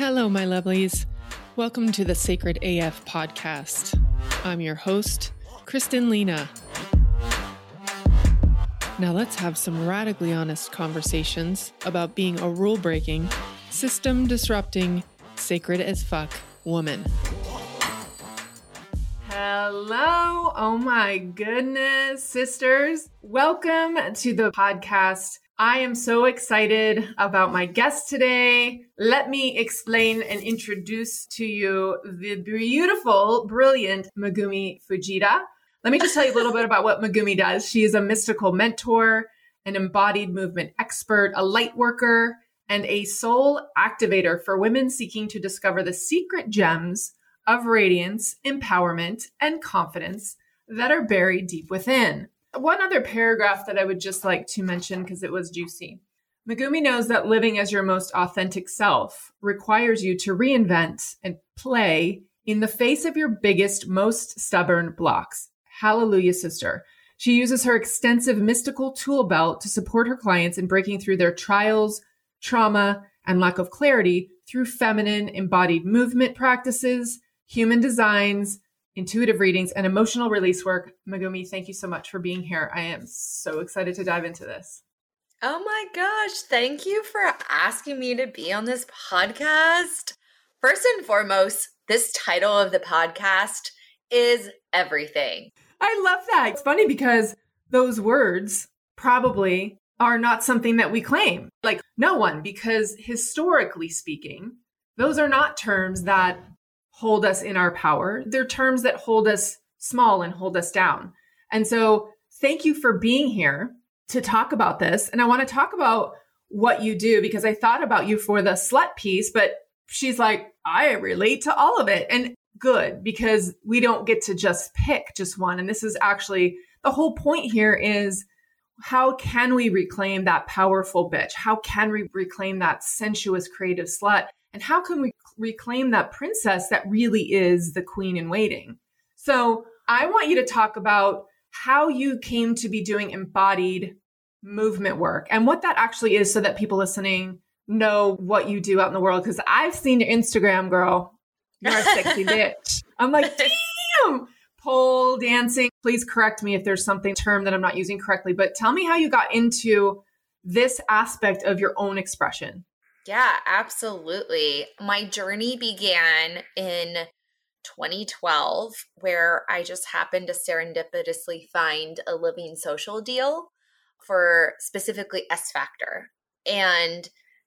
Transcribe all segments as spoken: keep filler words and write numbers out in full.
Hello, my lovelies. Welcome to the Sacred A F podcast. I'm your host, Kristen Lena. Now let's have some radically honest conversations about being a rule-breaking, system-disrupting, sacred as fuck woman. Hello. Oh my goodness, sisters. Welcome to the podcast. I am so excited about my guest today. Let me explain and introduce to you the beautiful, brilliant Megumi Fujita. Let me just tell you a little bit about what Megumi does. She is a mystical mentor, an embodied movement expert, a light worker, and a soul activator for women seeking to discover the secret gems of radiance, empowerment, and confidence that are buried deep within. One other paragraph that I would just like to mention because it was juicy. Megumi knows that living as your most authentic self requires you to reinvent and play in the face of your biggest, most stubborn blocks. Hallelujah, sister. She uses her extensive mystical tool belt to support her clients in breaking through their trials, trauma, and lack of clarity through feminine embodied movement practices, human designs, intuitive readings, and emotional release work. Megumi, thank you so much for being here. I am so excited to dive into this. Oh my gosh, thank you for asking me to be on this podcast. First and foremost, this title of the podcast is everything. I love that. It's funny because those words probably are not something that we claim. Like no one, because historically speaking, those are not terms that hold us in our power. They're terms that hold us small and hold us down. And so thank you for being here to talk about this. And I want to talk about what you do because I thought about you for the slut piece, but she's like, I relate to all of it. And good, because we don't get to just pick just one. And this is actually the whole point here is how can we reclaim that powerful bitch? How can we reclaim that sensuous creative slut? And how can we reclaim that princess that really is the queen in waiting? So I want you to talk about how you came to be doing embodied movement work and what that actually is so that people listening know what you do out in the world. Because I've seen your Instagram, girl. You're a sexy bitch. I'm like, damn, pole dancing. Please correct me if there's something term that I'm not using correctly, but tell me how you got into this aspect of your own expression. Yeah, absolutely. My journey began in twenty twelve, where I just happened to serendipitously find a Living Social deal for specifically S Factor. And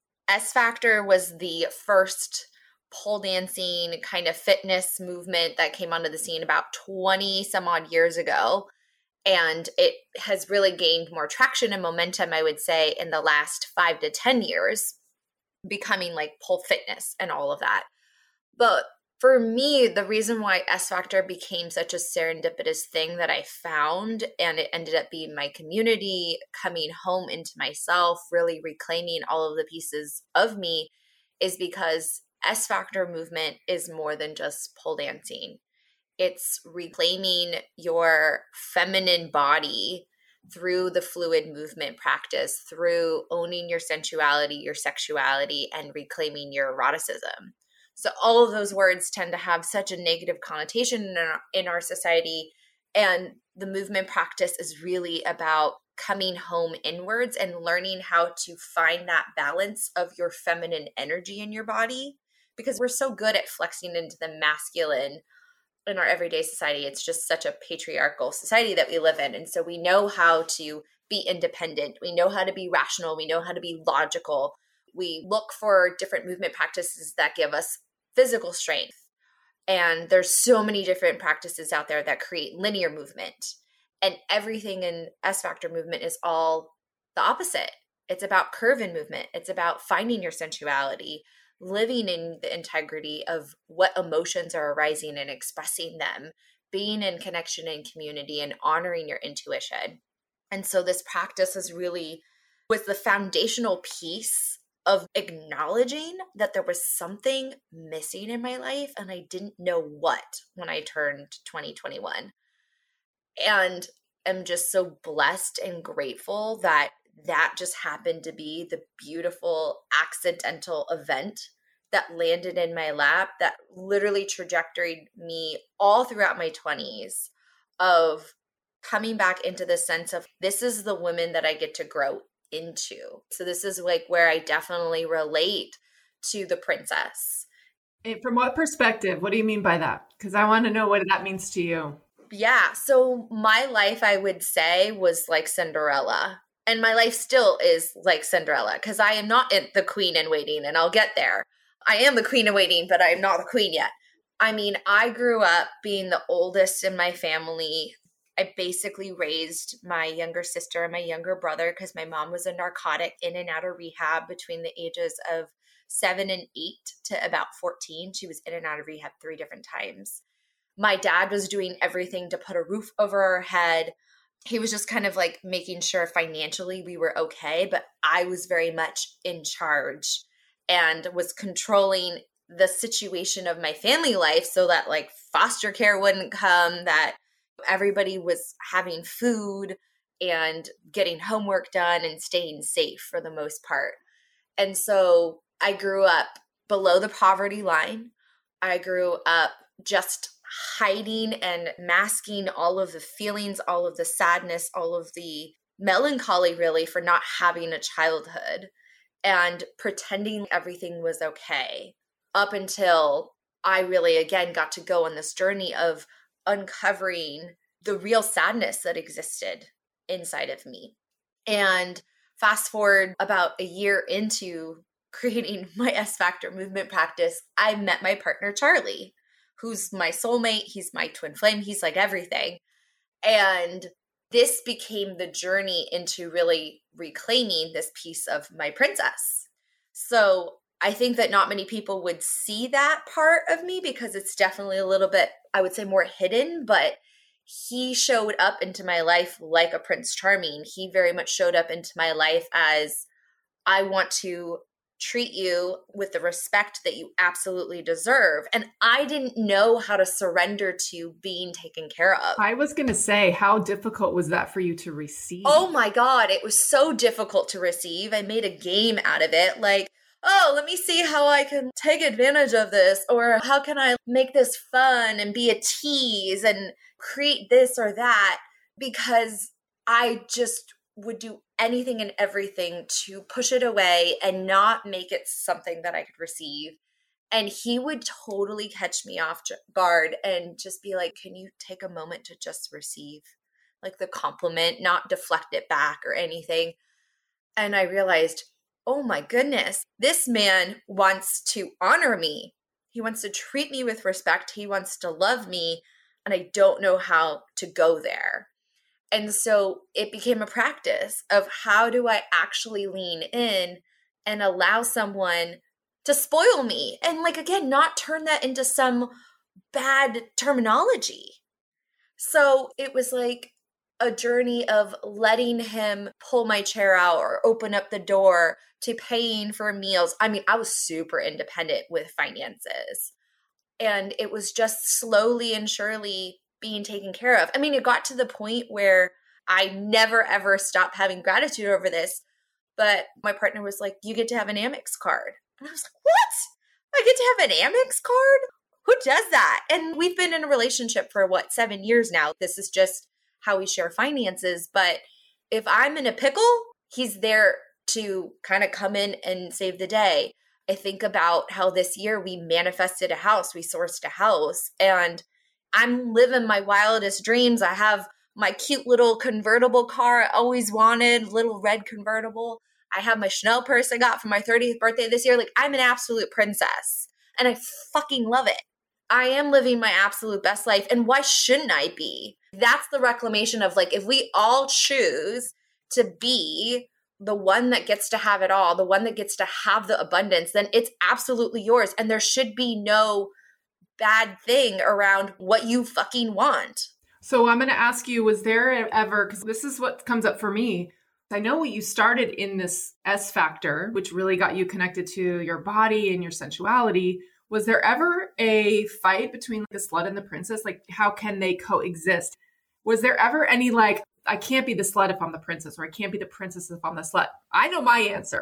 S Factor was the first pole dancing kind of fitness movement that came onto the scene about twenty some odd years ago. And it has really gained more traction and momentum, I would say, in the last five to ten years. Becoming like pole fitness and all of that. But for me, the reason why S Factor became such a serendipitous thing that I found, and it ended up being my community, coming home into myself, really reclaiming all of the pieces of me, is because S Factor movement is more than just pole dancing. It's reclaiming your feminine body through the fluid movement practice, through owning your sensuality, your sexuality, and reclaiming your eroticism. So all of those words tend to have such a negative connotation in our, in our society. And the movement practice is really about coming home inwards and learning how to find that balance of your feminine energy in your body, because we're so good at flexing into the masculine in our everyday society. It's just such a patriarchal society that we live in. And so we know how to be independent. We know how to be rational. We know how to be logical. We look for different movement practices that give us physical strength. And there's so many different practices out there that create linear movement. And everything in S Factor movement is all the opposite. It's about curve in movement. It's about finding your sensuality, living in the integrity of what emotions are arising and expressing them, being in connection and community and honoring your intuition. And so this practice is really was the foundational piece of acknowledging that there was something missing in my life and I didn't know what when I turned twenty twenty-one. And I'm just so blessed and grateful that that just happened to be the beautiful accidental event that landed in my lap that literally trajectoried me all throughout my twenties of coming back into the sense of this is the woman that I get to grow into. So this is like where I definitely relate to the princess. And from what perspective? What do you mean by that? Because I want to know what that means to you. Yeah. So my life, I would say, was like Cinderella. And my life still is like Cinderella because I am not the queen in waiting, and I'll get there. I am the queen in waiting, but I am not the queen yet. I mean, I grew up being the oldest in my family. I basically raised my younger sister and my younger brother because my mom was a narcotic in and out of rehab between the ages of seven and eight to about fourteen. She was in and out of rehab three different times. My dad was doing everything to put a roof over our head. He was just kind of like making sure financially we were okay, but I was very much in charge and was controlling the situation of my family life so that like foster care wouldn't come, that everybody was having food and getting homework done and staying safe for the most part. And so I grew up below the poverty line. I grew up just hiding and masking all of the feelings, all of the sadness, all of the melancholy really for not having a childhood and pretending everything was okay up until I really, again, got to go on this journey of uncovering the real sadness that existed inside of me. And fast forward about a year into creating my S Factor movement practice, I met my partner, Charlie, who's my soulmate. He's my twin flame. He's like everything. And this became the journey into really reclaiming this piece of my princess. So I think that not many people would see that part of me because it's definitely a little bit, I would say, more hidden, but he showed up into my life like a Prince Charming. He very much showed up into my life as I want to treat you with the respect that you absolutely deserve. And I didn't know how to surrender to being taken care of. I was going to say, how difficult was that for you to receive? Oh my God, it was so difficult to receive. I made a game out of it. Like, oh, let me see how I can take advantage of this, or how can I make this fun and be a tease and create this or that, because I just would do anything and everything to push it away and not make it something that I could receive. And he would totally catch me off guard and just be like, can you take a moment to just receive like the compliment, not deflect it back or anything? And I realized, oh my goodness, this man wants to honor me. He wants to treat me with respect. He wants to love me. And I don't know how to go there. And so it became a practice of how do I actually lean in and allow someone to spoil me? And like, again, not turn that into some bad terminology. So it was like a journey of letting him pull my chair out or open up the door to paying for meals. I mean, I was super independent with finances. And it was just slowly and surely being taken care of. I mean, it got to the point where I never, ever stopped having gratitude over this. But my partner was like, you get to have an Amex card. And I was like, what? I get to have an Amex card? Who does that? And we've been in a relationship for what, seven years now. This is just how we share finances. But if I'm in a pickle, he's there to kind of come in and save the day. I think about how this year we manifested a house, we sourced a house, and I'm living my wildest dreams. I have my cute little convertible car I always wanted, little red convertible. I have my Chanel purse I got for my thirtieth birthday this year. Like, I'm an absolute princess, and I fucking love it. I am living my absolute best life, and why shouldn't I be? That's the reclamation of like, if we all choose to be the one that gets to have it all, the one that gets to have the abundance, then it's absolutely yours. And there should be no bad thing around what you fucking want. So I'm going to ask you, was there ever, because this is what comes up for me. I know you started in this S Factor, which really got you connected to your body and your sensuality. Was there ever a fight between the slut and the princess? Like, how can they coexist? Was there ever any like, I can't be the slut if I'm the princess, or I can't be the princess if I'm the slut? I know my answer.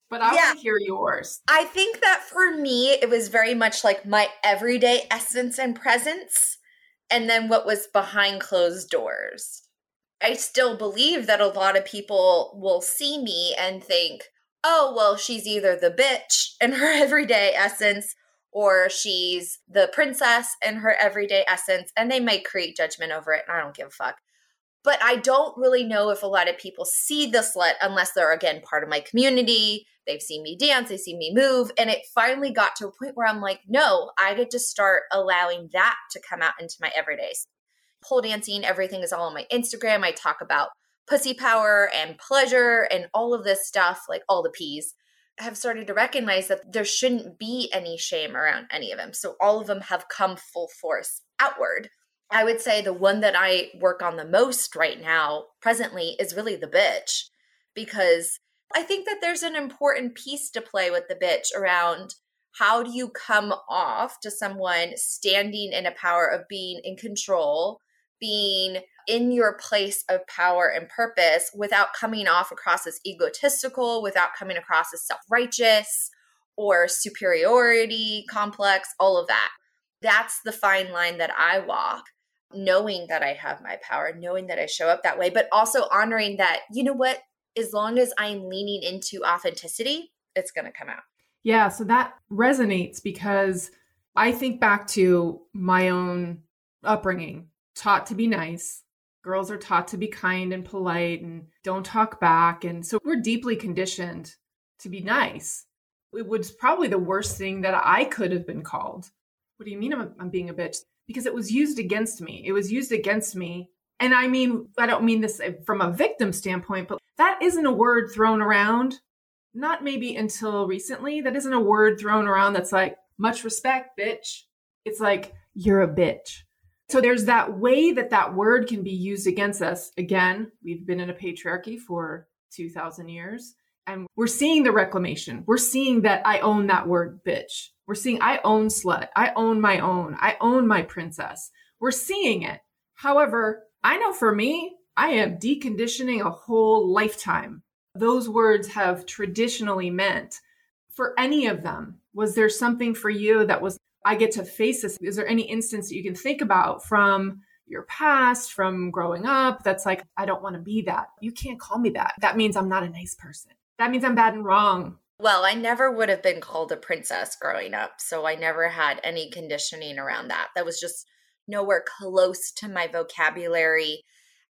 But I yeah. want to hear yours. I think that for me, it was very much like my everyday essence and presence, and then what was behind closed doors. I still believe that a lot of people will see me and think, oh, well, she's either the bitch in her everyday essence or she's the princess in her everyday essence, and they might create judgment over it, and I don't give a fuck. But I don't really know if a lot of people see the slut unless they're, again, part of my community. They've seen me dance, they've seen me move. And it finally got to a point where I'm like, no, I get to start allowing that to come out into my everydays. Pole dancing, everything is all on my Instagram. I talk about pussy power and pleasure and all of this stuff, like all the P's. I have started to recognize that there shouldn't be any shame around any of them. So all of them have come full force outward. I would say the one that I work on the most right now, presently, is really the bitch, because I think that there's an important piece to play with the bitch around how do you come off to someone standing in a power of being in control, being in your place of power and purpose without coming off across as egotistical, without coming across as self-righteous or superiority complex, all of that. That's the fine line that I walk. Knowing that I have my power, knowing that I show up that way, but also honoring that, you know what, as long as I'm leaning into authenticity, it's going to come out. Yeah, so that resonates because I think back to my own upbringing, taught to be nice. Girls are taught to be kind and polite and don't talk back. And so we're deeply conditioned to be nice. It was probably the worst thing that I could have been called. What do you mean I'm, I'm being a bitch? Because it was used against me. It was used against me. And I mean, I don't mean this from a victim standpoint, but that isn't a word thrown around. Not maybe until recently. That isn't a word thrown around that's like, much respect, bitch. It's like, you're a bitch. So there's that way that that word can be used against us. Again, we've been in a patriarchy for two thousand years. And we're seeing the reclamation. We're seeing that I own that word, bitch. We're seeing I own slut. I own my own. I own my princess. We're seeing it. However, I know for me, I am deconditioning a whole lifetime. Those words have traditionally meant for any of them. Was there something for you that was, I get to face this? Is there any instance that you can think about from your past, from growing up, that's like, I don't want to be that. You can't call me that. That means I'm not a nice person. That means I'm bad and wrong. Well, I never would have been called a princess growing up, so I never had any conditioning around that. That was just nowhere close to my vocabulary.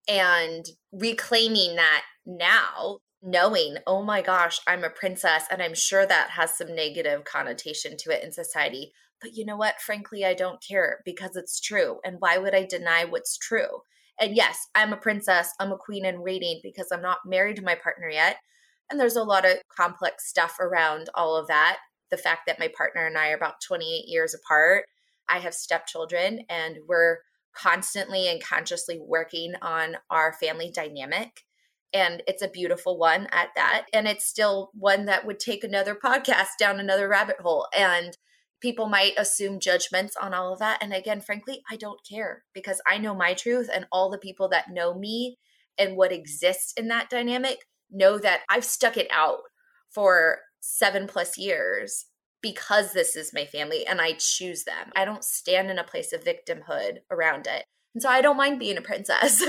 And reclaiming that now, knowing, oh my gosh, I'm a princess, and I'm sure that has some negative connotation to it in society. But you know what? Frankly, I don't care because it's true. And why would I deny what's true? And yes, I'm a princess. I'm a queen in waiting because I'm not married to my partner yet. And there's a lot of complex stuff around all of that. The fact that my partner and I are about twenty-eight years apart. I have stepchildren, and we're constantly and consciously working on our family dynamic. And it's a beautiful one at that. And it's still one that would take another podcast down another rabbit hole. And people might assume judgments on all of that. And again, frankly, I don't care because I know my truth, and all the people that know me and what exists in that dynamic know that I've stuck it out for seven plus years because this is my family and I choose them. I don't stand in a place of victimhood around it. And so I don't mind being a princess.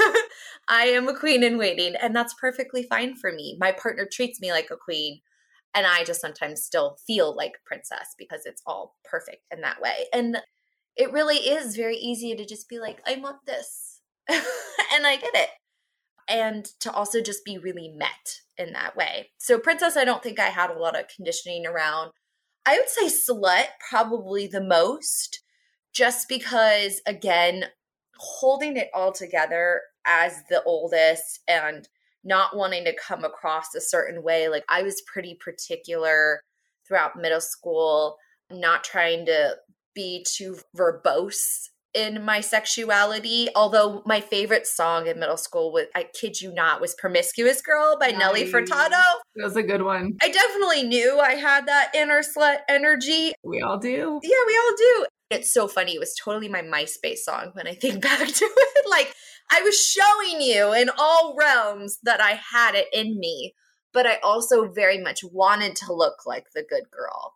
I am a queen in waiting, and that's perfectly fine for me. My partner treats me like a queen, and I just sometimes still feel like a princess because it's all perfect in that way. And it really is very easy to just be like, I want this. And I get it. And to also just be really met in that way. So princess, I don't think I had a lot of conditioning around. I would say slut probably the most, just because, again, holding it all together as the oldest and not wanting to come across a certain way. Like I was pretty particular throughout middle school, not trying to be too verbose in my sexuality. Although my favorite song in middle school was, I kid you not, was Promiscuous Girl by nice. Nelly Furtado. That was a good one. I definitely knew I had that inner slut energy. We all do. Yeah, we all do. It's so funny. It was totally my MySpace song when I think back to it. Like I was showing you in all realms that I had it in me. but I also very much wanted to look like the good girl.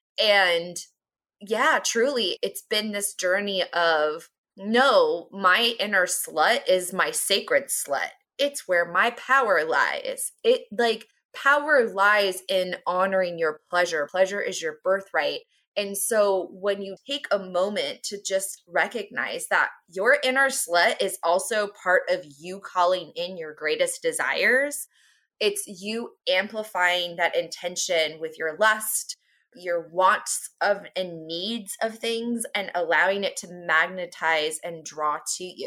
And yeah, truly, it's been this journey of, no, my inner slut is my sacred slut. It's where my power lies. It like power lies in honoring your pleasure. Pleasure is your birthright. And so when you take a moment to just recognize that your inner slut is also part of you calling in your greatest desires, it's you amplifying that intention with your lust, your wants of and needs of things, and allowing it to magnetize and draw to you.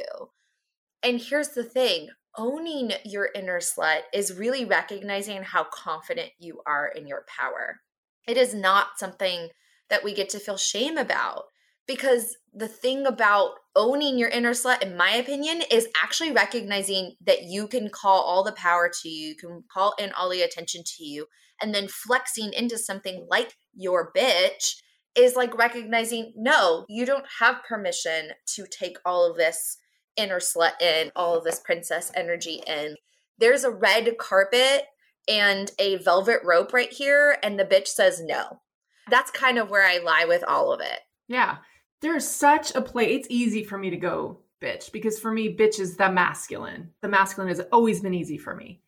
And here's the thing, owning your inner slut is really recognizing how confident you are in your power. It is not something that we get to feel shame about, because the thing about owning your inner slut, in my opinion, is actually recognizing that you can call all the power to you, you can call in all the attention to you, and then flexing into something like your bitch is like recognizing, no, you don't have permission to take all of this inner slut in, all of this princess energy in. There's a red carpet and a velvet rope right here, and the bitch says no. That's kind of where I lie with all of it. Yeah. There's such a play. It's easy for me to go bitch, because for me, bitch is the masculine. The masculine has always been easy for me.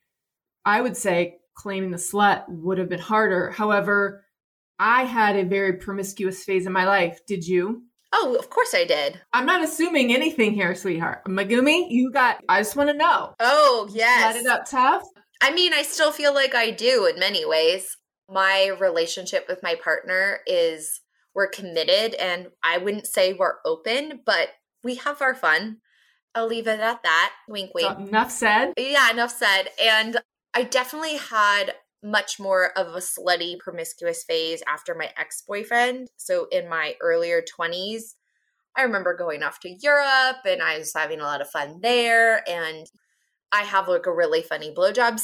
I would say claiming the slut would have been harder. However, I had a very promiscuous phase in my life. Did you? Oh, of course I did. I'm not assuming anything here, sweetheart. Megumi, you got, I just want to know. Oh, yes. Let it up tough? I mean, I still feel like I do in many ways. My relationship with my partner is, we're committed, and I wouldn't say we're open, but we have our fun. I'll leave it at that. Wink, wink. So, enough said. Yeah, enough said. And I definitely had much more of a slutty, promiscuous phase after my ex-boyfriend. So in my earlier twenties, I remember going off to Europe, and I was having a lot of fun there. And I have like a really funny blowjobs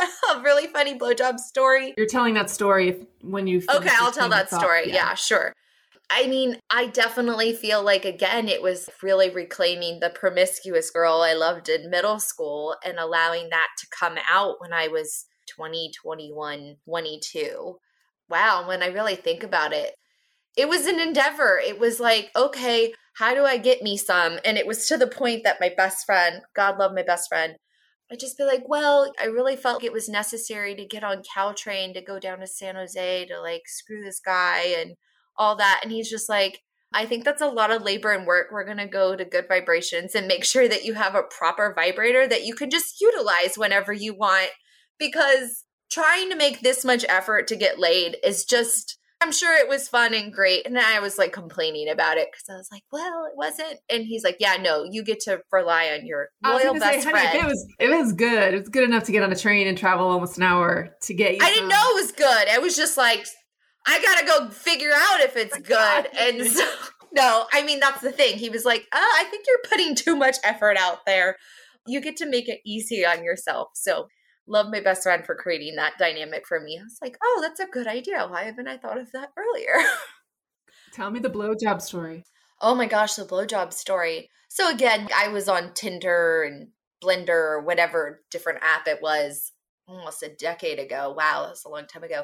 a really funny blowjob story. You're telling that story if, when you Okay, I'll tell that story. Yeah. yeah, sure. I mean, I definitely feel like, again, it was really reclaiming the promiscuous girl I loved in middle school and allowing that to come out when I was twenty, twenty-one, twenty-two. Wow, when I really think about it, it was an endeavor. It was like, okay, how do I get me some? And it was to the point that my best friend, God love my best friend, I'd just be like, well, I really felt it was necessary to get on Caltrain to go down to San Jose to like screw this guy and all that. And he's just like, I think that's a lot of labor and work. We're going to go to Good Vibrations and make sure that you have a proper vibrator that you can just utilize whenever you want, because trying to make this much effort to get laid is just, I'm sure it was fun and great. And I was like complaining about it because I was like, well, it wasn't. And he's like, yeah, no, you get to rely on your loyal best say, friend. Honey, it was, it was good. It was good enough to get on a train and travel almost an hour to get you. I didn't know it was good. I was just like, I got to go figure out if it's good. And so, no, I mean, that's the thing. He was like, oh, I think you're putting too much effort out there. You get to make it easy on yourself. So love my best friend for creating that dynamic for me. I was like, oh, that's a good idea. Why haven't I thought of that earlier? Tell me the blowjob story. Oh my gosh, the blowjob story. So again, I was on Tinder and Blender or whatever different app it was almost a decade ago. Wow, that was a long time ago.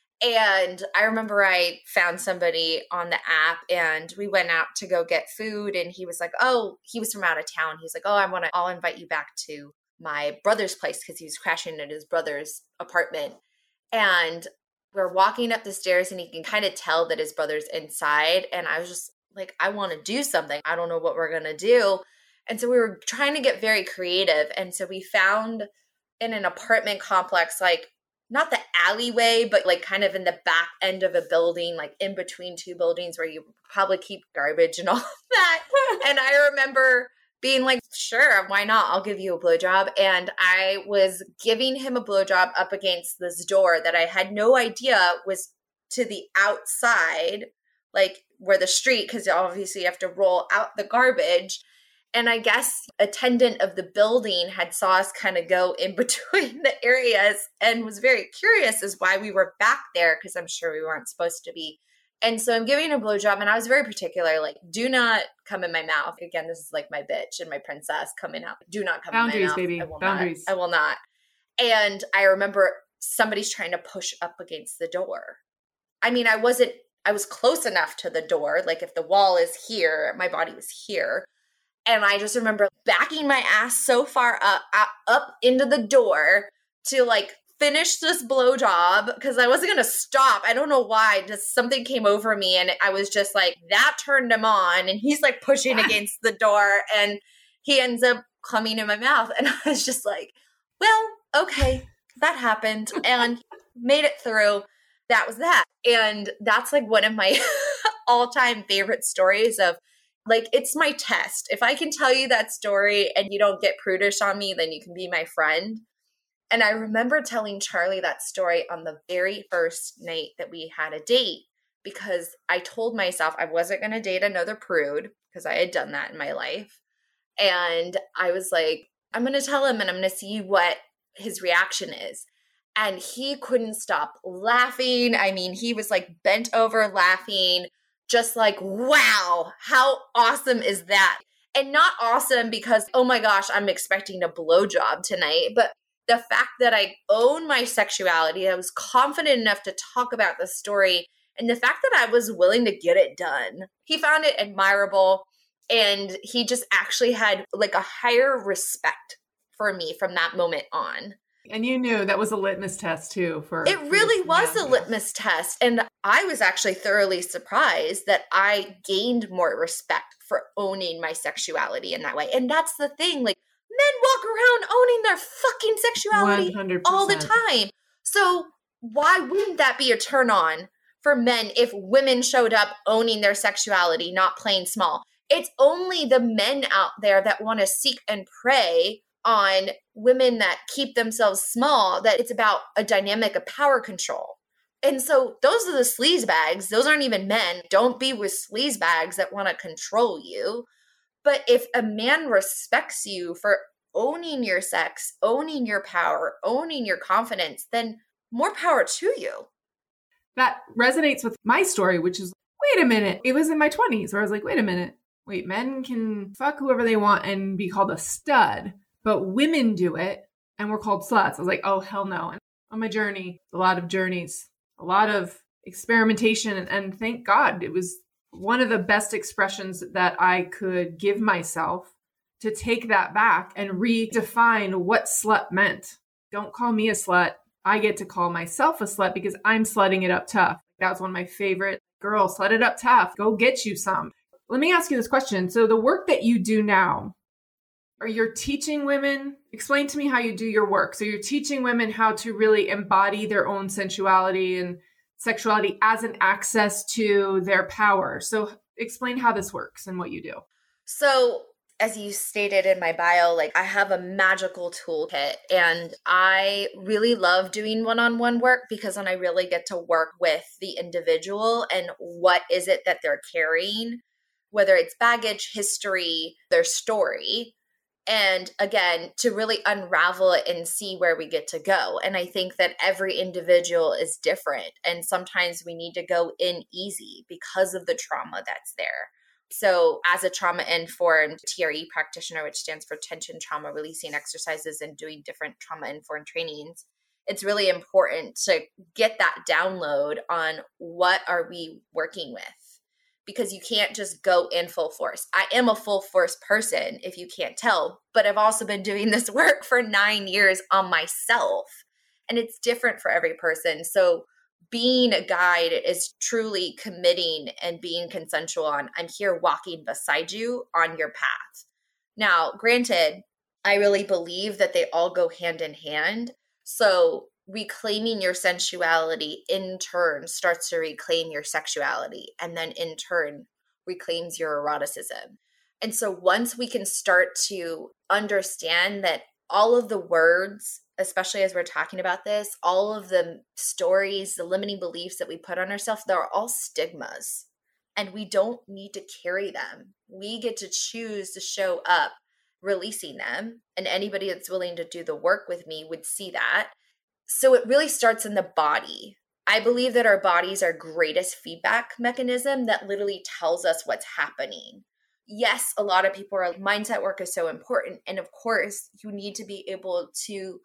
And I remember I found somebody on the app and we went out to go get food. And he was like, oh, he was from out of town. He's like, oh, I want to, I'll invite you back to my brother's place because he was crashing at his brother's apartment. And we're walking up the stairs and he can kind of tell that his brother's inside. And I was just like, I want to do something. I don't know what we're going to do. And so we were trying to get very creative. And so we found in an apartment complex, like not the alleyway, but like kind of in the back end of a building, like in between two buildings where you probably keep garbage and all of that. And I remember being like, sure, why not? I'll give you a blowjob. And I was giving him a blowjob up against this door that I had no idea was to the outside, like where the street, because obviously you have to roll out the garbage. And I guess attendant of the building had saw us kind of go in between the areas and was very curious as why we were back there, because I'm sure we weren't supposed to be. And so I'm giving a blowjob, and I was very particular, like, do not come in my mouth. Again, this is like my bitch and my princess coming out. Do not come Boundaries, in my mouth. Baby. I will Boundaries. Not. I will not. And I remember somebody's trying to push up against the door. I mean, I wasn't, I was close enough to the door. Like if the wall is here, my body was here. And I just remember backing my ass so far up, up, up into the door to like finish this blowjob because I wasn't going to stop. I don't know why. Just something came over me and I was just like, that turned him on. And he's like pushing against the door and he ends up coming in my mouth. And I was just like, well, okay, that happened and made it through. That was that. And that's like one of my all-time favorite stories of like, it's my test. If I can tell you that story and you don't get prudish on me, then you can be my friend. And I remember telling Charlie that story on the very first night that we had a date because I told myself I wasn't going to date another prude because I had done that in my life. And I was like, I'm going to tell him and I'm going to see what his reaction is. And he couldn't stop laughing. I mean, he was like bent over laughing, just like, wow, how awesome is that? And not awesome because, oh my gosh, I'm expecting a blowjob tonight. But the fact that I own my sexuality, I was confident enough to talk about the story, and the fact that I was willing to get it done. He found it admirable, and he just actually had like a higher respect for me from that moment on. And you knew that was a litmus test too for It really was a litmus test. And I was actually thoroughly surprised that I gained more respect for owning my sexuality in that way. And that's the thing, like men walk around owning their fucking sexuality one hundred percent all the time. So why wouldn't that be a turn on for men if women showed up owning their sexuality, not playing small? It's only the men out there that want to seek and prey on women that keep themselves small, that it's about a dynamic of power control. And so those are the sleazebags. Those aren't even men. Don't be with sleazebags that want to control you. But if a man respects you for owning your sex, owning your power, owning your confidence, then more power to you. That resonates with my story, which is, wait a minute. It was in my twenties where I was like, wait a minute. Wait, men can fuck whoever they want and be called a stud. But women do it, and we're called sluts. I was like, oh, hell no. And on my journey, a lot of journeys, a lot of experimentation, and thank God it was one of the best expressions that I could give myself to take that back and redefine what slut meant. Don't call me a slut. I get to call myself a slut because I'm slutting it up tough. That was one of my favorite girls. Slut it up tough. Go get you some. Let me ask you this question. So the work that you do now, are you teaching women? Explain to me how you do your work. So you're teaching women how to really embody their own sensuality and sexuality as an access to their power. So explain how this works and what you do. So as you stated in my bio, like I have a magical toolkit and I really love doing one-on-one work because then I really get to work with the individual and what is it that they're carrying, whether it's baggage, history, their story. And again, to really unravel it and see where we get to go. And I think that every individual is different. And sometimes we need to go in easy because of the trauma that's there. So as a trauma-informed T R E practitioner, which stands for tension trauma releasing exercises and doing different trauma-informed trainings, it's really important to get that download on what are we working with. Because you can't just go in full force. I am a full force person, if you can't tell, but I've also been doing this work for nine years on myself. And it's different for every person. So being a guide is truly committing and being consensual on, I'm here walking beside you on your path. Now, granted, I really believe that they all go hand in hand. So reclaiming your sensuality in turn starts to reclaim your sexuality and then in turn reclaims your eroticism. And so once we can start to understand that all of the words, especially as we're talking about this, all of the stories, the limiting beliefs that we put on ourselves, they're all stigmas and we don't need to carry them. We get to choose to show up releasing them. And anybody that's willing to do the work with me would see that. So it really starts in the body. I believe that our bodies are greatest feedback mechanism that literally tells us what's happening. Yes, a lot of people are like, mindset work is so important. And of course, you need to be able to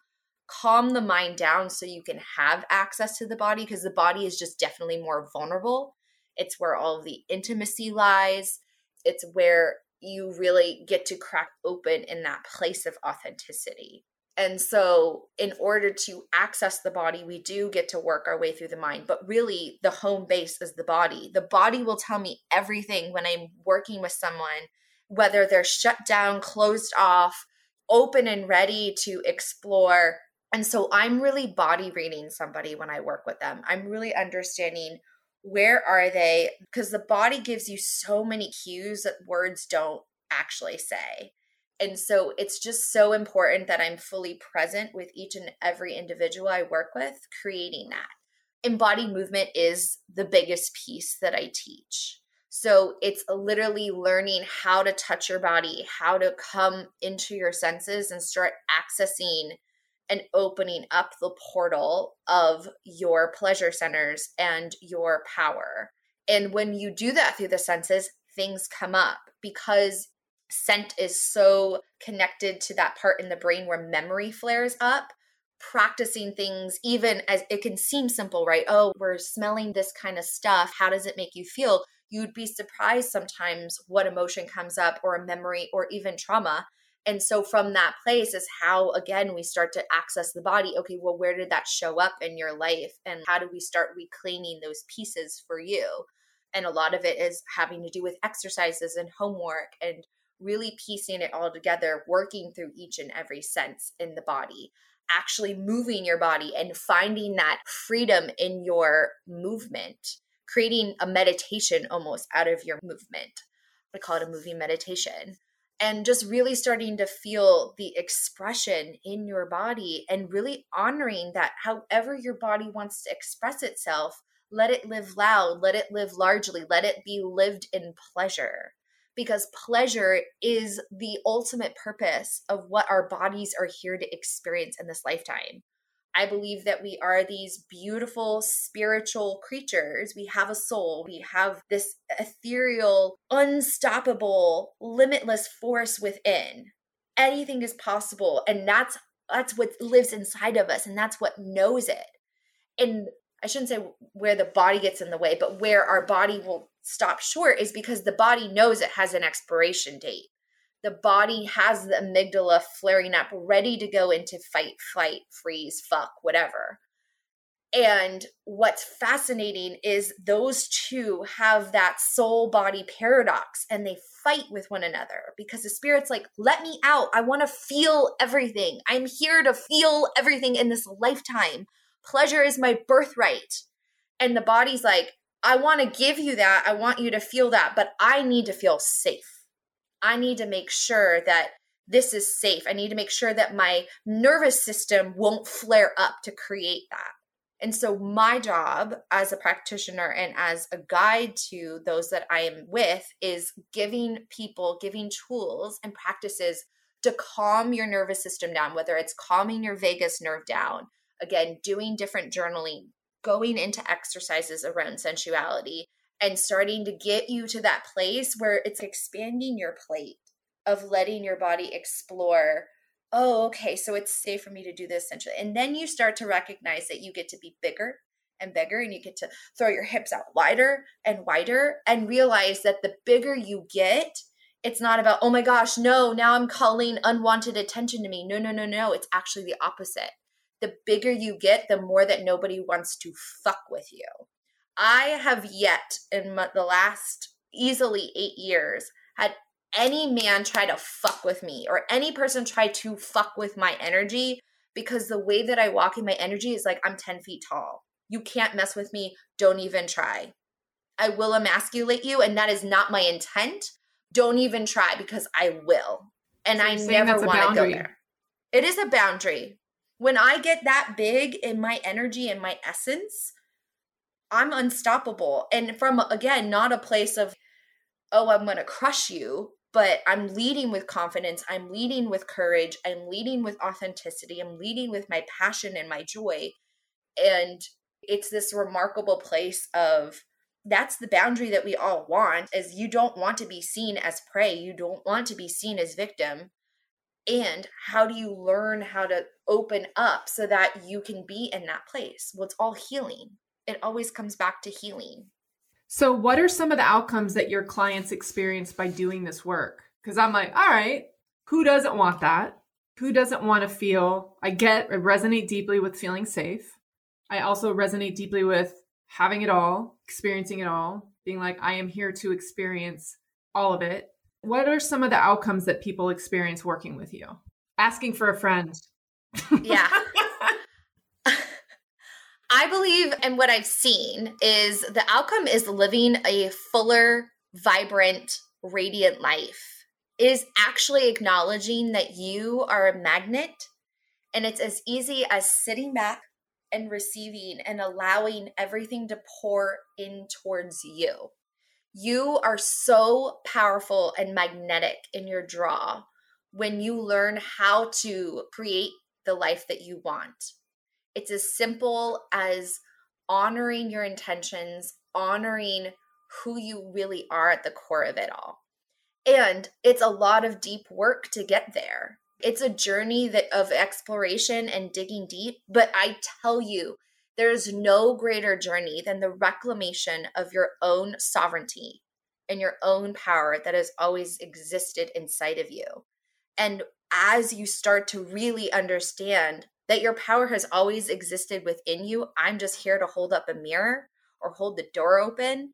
calm the mind down so you can have access to the body, because the body is just definitely more vulnerable. It's where all of the intimacy lies. It's where you really get to crack open in that place of authenticity. And so in order to access the body, we do get to work our way through the mind, but really the home base is the body. The body will tell me everything when I'm working with someone, whether they're shut down, closed off, open and ready to explore. And so I'm really body reading somebody when I work with them. I'm really understanding, where are they? Because the body gives you so many cues that words don't actually say. And so it's just so important that I'm fully present with each and every individual I work with, creating that. Embodied movement is the biggest piece that I teach. So it's literally learning how to touch your body, how to come into your senses and start accessing and opening up the portal of your pleasure centers and your power. And when you do that through the senses, things come up, because scent is so connected to that part in the brain where memory flares up. Practicing things, even as it can seem simple, right? Oh, we're smelling this kind of stuff. How does it make you feel? You'd be surprised sometimes what emotion comes up, or a memory, or even trauma. And so from that place is how, again, we start to access the body. Okay, well, where did that show up in your life? And how do we start reclaiming those pieces for you? And a lot of it is having to do with exercises and homework, and really piecing it all together, working through each and every sense in the body, actually moving your body and finding that freedom in your movement, creating a meditation almost out of your movement. I call it a moving meditation. And just really starting to feel the expression in your body, and really honoring that however your body wants to express itself, let it live loud, let it live largely, let it be lived in pleasure. Because pleasure is the ultimate purpose of what our bodies are here to experience in this lifetime. I believe that we are these beautiful spiritual creatures. We have a soul. We have this ethereal, unstoppable, limitless force within. Anything is possible. And that's that's what lives inside of us. And that's what knows it. And I shouldn't say where the body gets in the way, but where our body will stop short is because the body knows it has an expiration date. The body has the amygdala flaring up, ready to go into fight, flight, freeze, fuck, whatever. And what's fascinating is those two have that soul body paradox, and they fight with one another, because the spirit's like, let me out. I want to feel everything. I'm here to feel everything in this lifetime. Pleasure is my birthright. And the body's like, I want to give you that. I want you to feel that, but I need to feel safe. I need to make sure that this is safe. I need to make sure that my nervous system won't flare up to create that. And so my job as a practitioner and as a guide to those that I am with is giving people, giving tools and practices to calm your nervous system down, whether it's calming your vagus nerve down, again, doing different journaling, going into exercises around sensuality, and starting to get you to that place where it's expanding your plate of letting your body explore. Oh, okay, so it's safe for me to do this essentially. And then you start to recognize that you get to be bigger and bigger, and you get to throw your hips out wider and wider, and realize that the bigger you get, it's not about, oh my gosh, no, now I'm calling unwanted attention to me. No, no, no, no. It's actually the opposite. The bigger you get, the more that nobody wants to fuck with you. I have yet in the last easily eight years had any man try to fuck with me, or any person try to fuck with my energy, because the way that I walk in my energy is like, I'm ten feet tall. You can't mess with me. Don't even try. I will emasculate you, and that is not my intent. Don't even try, because I will. And so I never want to go there. It is a boundary. When I get that big in my energy and my essence, I'm unstoppable. And from, again, not a place of, oh, I'm going to crush you, but I'm leading with confidence. I'm leading with courage. I'm leading with authenticity. I'm leading with my passion and my joy. And it's this remarkable place of, that's the boundary that we all want, is you don't want to be seen as prey. You don't want to be seen as victim. And how do you learn how to open up so that you can be in that place? Well, it's all healing. It always comes back to healing. So what are some of the outcomes that your clients experience by doing this work? Because I'm like, all right, who doesn't want that? Who doesn't want to feel, I get, I resonate deeply with feeling safe. I also resonate deeply with having it all, experiencing it all, being like, I am here to experience all of it. What are some of the outcomes that people experience working with you? Asking for a friend. Yeah. I believe, and what I've seen is the outcome is living a fuller, vibrant, radiant life. It is actually acknowledging that you are a magnet, and it's as easy as sitting back and receiving and allowing everything to pour in towards you. You are so powerful and magnetic in your draw when you learn how to create the life that you want. It's as simple as honoring your intentions, honoring who you really are at the core of it all. And it's a lot of deep work to get there. It's a journey that of exploration and digging deep, but I tell you, there's no greater journey than the reclamation of your own sovereignty and your own power that has always existed inside of you. And as you start to really understand that your power has always existed within you, I'm just here to hold up a mirror or hold the door open,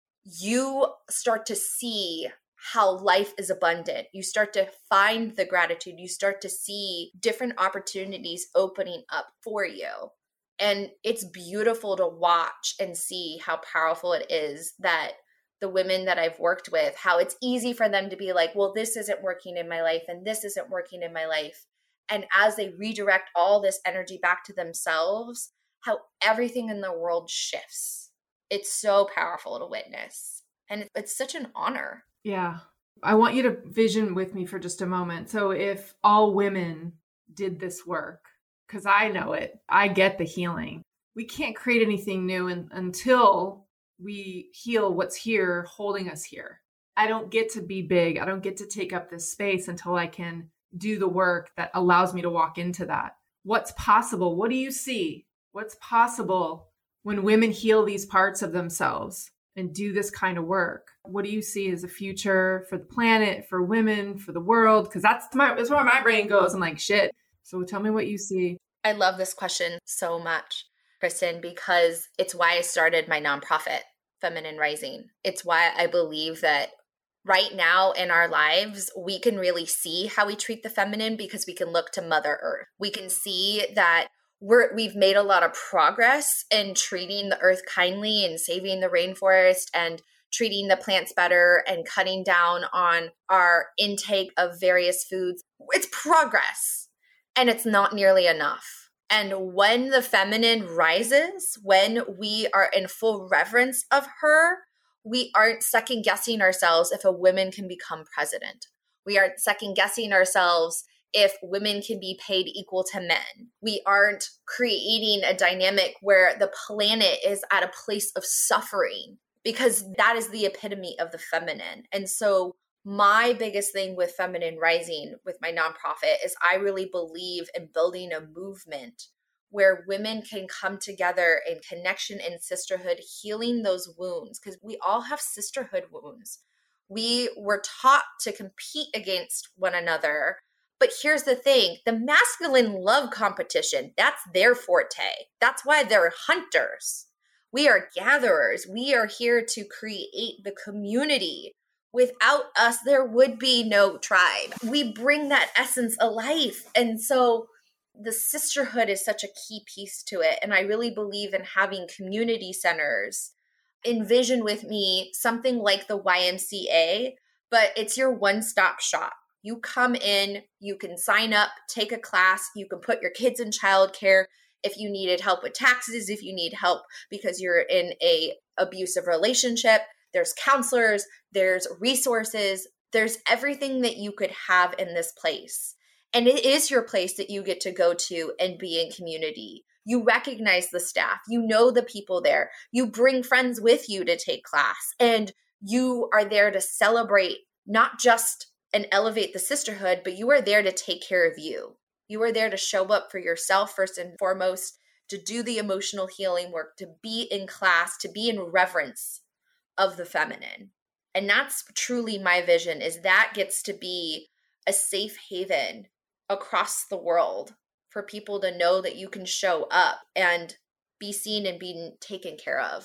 you start to see how life is abundant. You start to find the gratitude. You start to see different opportunities opening up for you. And it's beautiful to watch and see how powerful it is that the women that I've worked with, how it's easy for them to be like, well, this isn't working in my life and this isn't working in my life. And as they redirect all this energy back to themselves, how everything in the world shifts. It's so powerful to witness. And it's such an honor. Yeah. I want you to vision with me for just a moment. So if all women did this work, because I know it, I get the healing. We can't create anything new in, until we heal what's here, holding us here. I don't get to be big. I don't get to take up this space until I can do the work that allows me to walk into that. What's possible? What do you see? What's possible when women heal these parts of themselves and do this kind of work? What do you see as a future for the planet, for women, for the world? Because that's my that's where my brain goes. I'm like, shit. So tell me what you see. I love this question so much, Kristen, because it's why I started my nonprofit, Feminine Rising. It's why I believe that right now in our lives, we can really see how we treat the feminine because we can look to Mother Earth. We can see that we're, we've made a lot of progress in treating the earth kindly and saving the rainforest and treating the plants better and cutting down on our intake of various foods. It's progress, and it's not nearly enough. And when the feminine rises, when we are in full reverence of her, we aren't second guessing ourselves if a woman can become president. We aren't second guessing ourselves if women can be paid equal to men. We aren't creating a dynamic where the planet is at a place of suffering, because that is the epitome of the feminine. And so my biggest thing with Feminine Rising, with my nonprofit, is I really believe in building a movement where women can come together in connection and sisterhood, healing those wounds, because we all have sisterhood wounds. We were taught to compete against one another. But here's the thing, the masculine love competition, that's their forte. That's why they're hunters. We are gatherers. We are here to create the community. Without us, there would be no tribe. We bring that essence alive. And so the sisterhood is such a key piece to it. And I really believe in having community centers. Envision with me something like the Y M C A, but it's your one-stop shop. You come in, you can sign up, take a class, you can put your kids in childcare. If you needed help with taxes, if you need help because you're in a abusive relationship, there's counselors, there's resources, there's everything that you could have in this place. And it is your place that you get to go to and be in community. You recognize the staff, you know the people there, you bring friends with you to take class, and you are there to celebrate not just and elevate the sisterhood, but you are there to take care of you. You are there to show up for yourself first and foremost, to do the emotional healing work, to be in class, to be in reverence of the feminine. And that's truly my vision, is that gets to be a safe haven across the world for people to know that you can show up and be seen and be taken care of.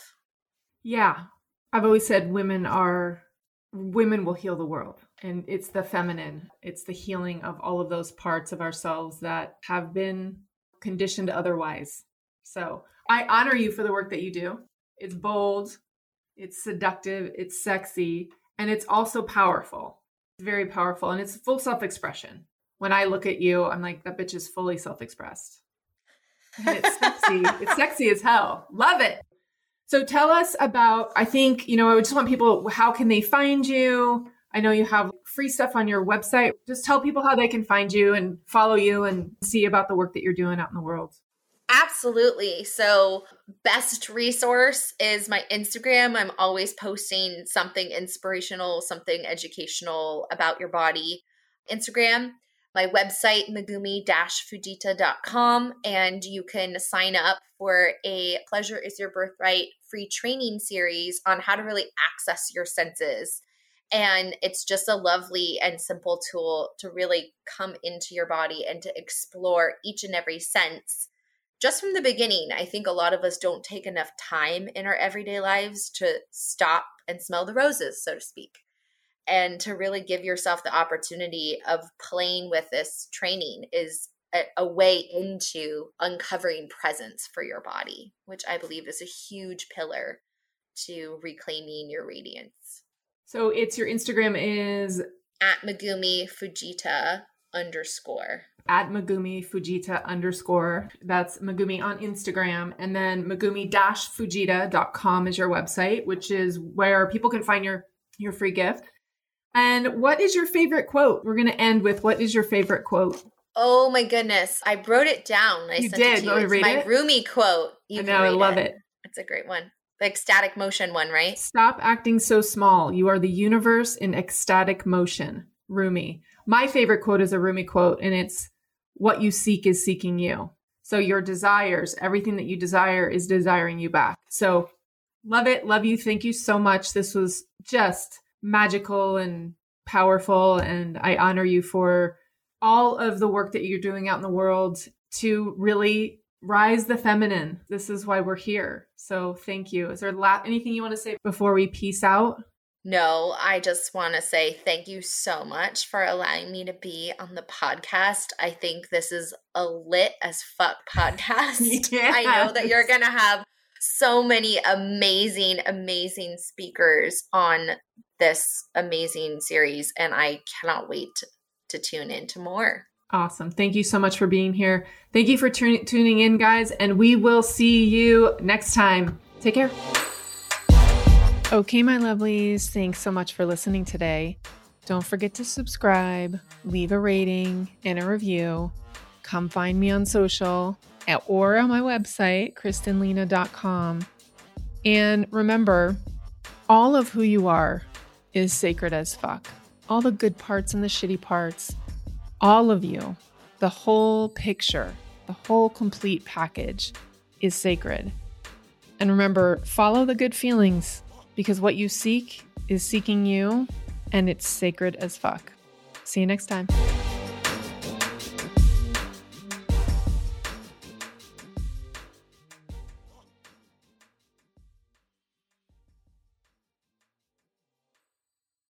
Yeah. I've always said women are, women will heal the world. And it's the feminine. It's the healing of all of those parts of ourselves that have been conditioned otherwise. So I honor you for the work that you do. It's bold, it's seductive, it's sexy, and it's also powerful. It's very powerful, and it's full self-expression. When I look at you, I'm like, that bitch is fully self-expressed. And it's sexy. It's sexy as hell. Love it. So tell us about, I think, you know, I just want people, how can they find you? I know you have free stuff on your website. Just tell people how they can find you and follow you and see about the work that you're doing out in the world. Absolutely. So best resource is my Instagram. I'm always posting something inspirational, something educational about your body. Instagram, my website, megumi dash fujita dot com, and you can sign up for a Pleasure is Your Birthright free training series on how to really access your senses. And it's just a lovely and simple tool to really come into your body and to explore each and every sense. Just from the beginning, I think a lot of us don't take enough time in our everyday lives to stop and smell the roses, so to speak, and to really give yourself the opportunity of playing with this training is a, a way into uncovering presence for your body, which I believe is a huge pillar to reclaiming your radiance. So it's your Instagram is at Megumi Fujita underscore. At Megumi Fujita underscore. That's Megumi on Instagram. And then megumi dash fujita dot com is your website, which is where people can find your, your free gift. And what is your favorite quote? We're going to end with, what is your favorite quote? Oh my goodness. I wrote it down. I you sent did. it to you. It's read my it? Rumi quote. You I know. I love it. it. It's a great one. The ecstatic motion one, right? Stop acting so small. You are the universe in ecstatic motion. Rumi. My favorite quote is a Rumi quote, and it's, what you seek is seeking you. So your desires, everything that you desire is desiring you back. So love it. Love you. Thank you so much. This was just magical and powerful. And I honor you for all of the work that you're doing out in the world to really rise the feminine. This is why we're here. So thank you. Is there la- anything you want to say before we peace out? No, I just want to say thank you so much for allowing me to be on the podcast. I think this is a lit as fuck podcast. Yes. I know that you're going to have so many amazing, amazing speakers on this amazing series, and I cannot wait to, to tune in to more. Awesome. Thank you so much for being here. Thank you for t- tuning in, guys, and we will see you next time. Take care. Okay, my lovelies, thanks so much for listening today. Don't forget to subscribe, leave a rating and a review. Come find me on social at, or on my website, kristen lena dot com. And remember, all of who you are is sacred as fuck. All the good parts and the shitty parts, all of you, the whole picture, the whole complete package is sacred. And remember, follow the good feelings, because what you seek is seeking you, and it's sacred as fuck. See you next time.